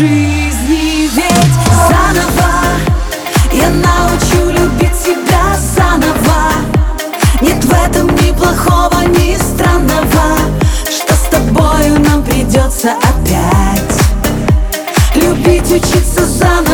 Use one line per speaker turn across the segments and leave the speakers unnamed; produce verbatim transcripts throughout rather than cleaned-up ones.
жизни. Ведь заново я научу любить себя заново. Нет в этом ни плохого, ни странного, что с тобою нам придется опять любить, учиться заново.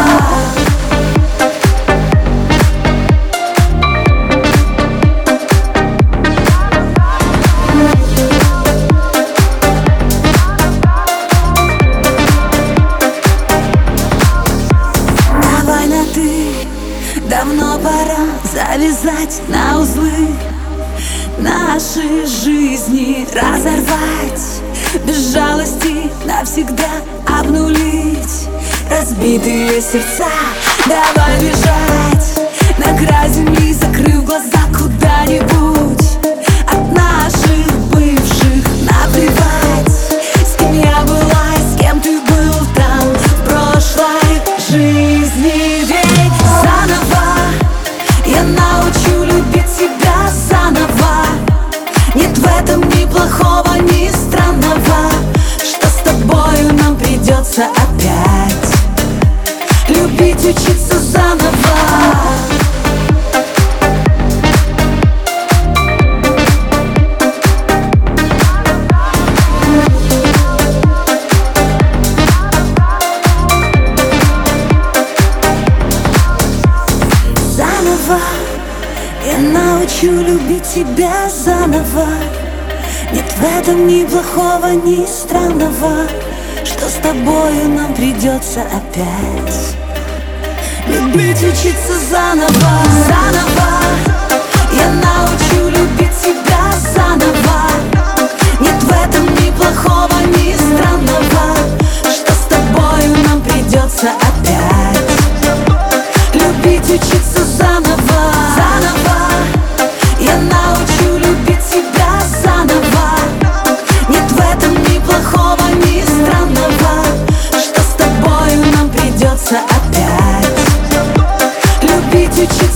Давно пора завязать на узлы, наши жизни разорвать, без жалости навсегда обнулить разбитые сердца. Давай бежать на край земли, закрыв глаза куда-нибудь, от наших бывших наплевать. С кем я была и с кем ты был там в прошлой жизни. Ведь заново я научу любить себя заново. Нет в этом ни плохого, ни странного, что с тобою нам придется опять любить, учиться заново. Я научу любить тебя заново. Нет в этом ни плохого, ни странного, что с тобою нам придется опять любить, учиться заново. Заново я научу любить тебя заново. Нет в этом ни плохого, ни странного, что с тобою нам придется опять любить, учиться заново. Заново я научу любить себя заново. Нет в этом ни плохого, ни странного, что с тобою нам придется опять любить, учиться.